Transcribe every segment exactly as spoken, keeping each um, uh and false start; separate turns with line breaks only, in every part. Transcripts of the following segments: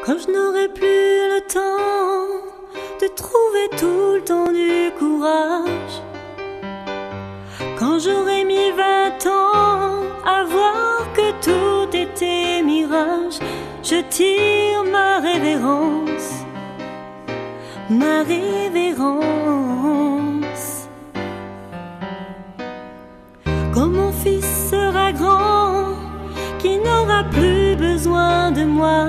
Quand je n'aurai plus le temps de trouver tout le temps du courage, quand j'aurai mis vingt ans à voir que tout était mirage, je tire ma révérence, ma révérence. Quand mon fils sera grand, qui n'aura plus besoin de moi,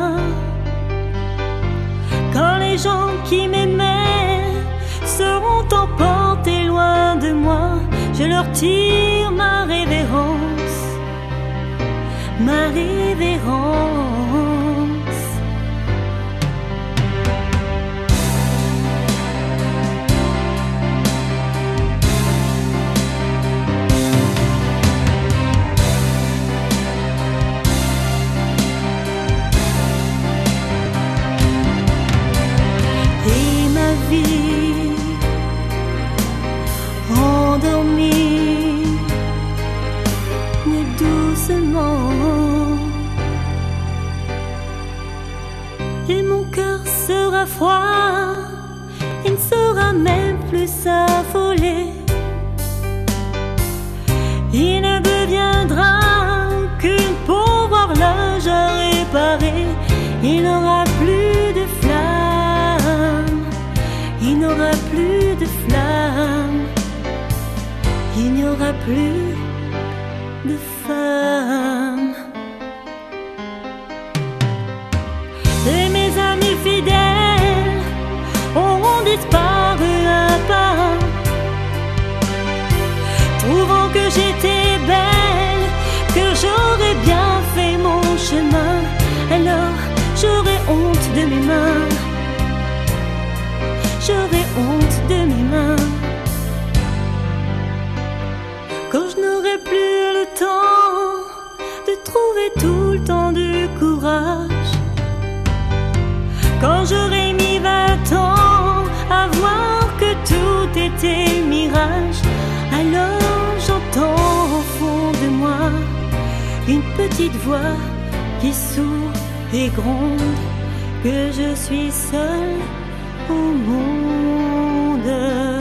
quand les gens qui m'aimaient seront emportés loin de moi, je leur tire ma révérence, ma révérence. Endormie, mais doucement, et mon cœur sera froid, il ne saura même plus s'affoler. Il ne deviendra qu'une pauvre horloge à réparer. Il n'aura plus de flamme, il n'aura plus de flamme, il n'y aura plus de femme. Et mes amis fidèles auront disparu un par un, trouvant que j'étais belle, que j'aurais bien fait mon chemin. Alors j'aurai honte de mes mains, j'aurai honte de mes mains. Quand je n'aurai plus le temps de trouver tout le temps du courage, quand j'aurai mis vingt ans à voir que tout était mirage, alors j'entends au fond de moi une petite voix qui sourd et gronde que je suis seule au monde.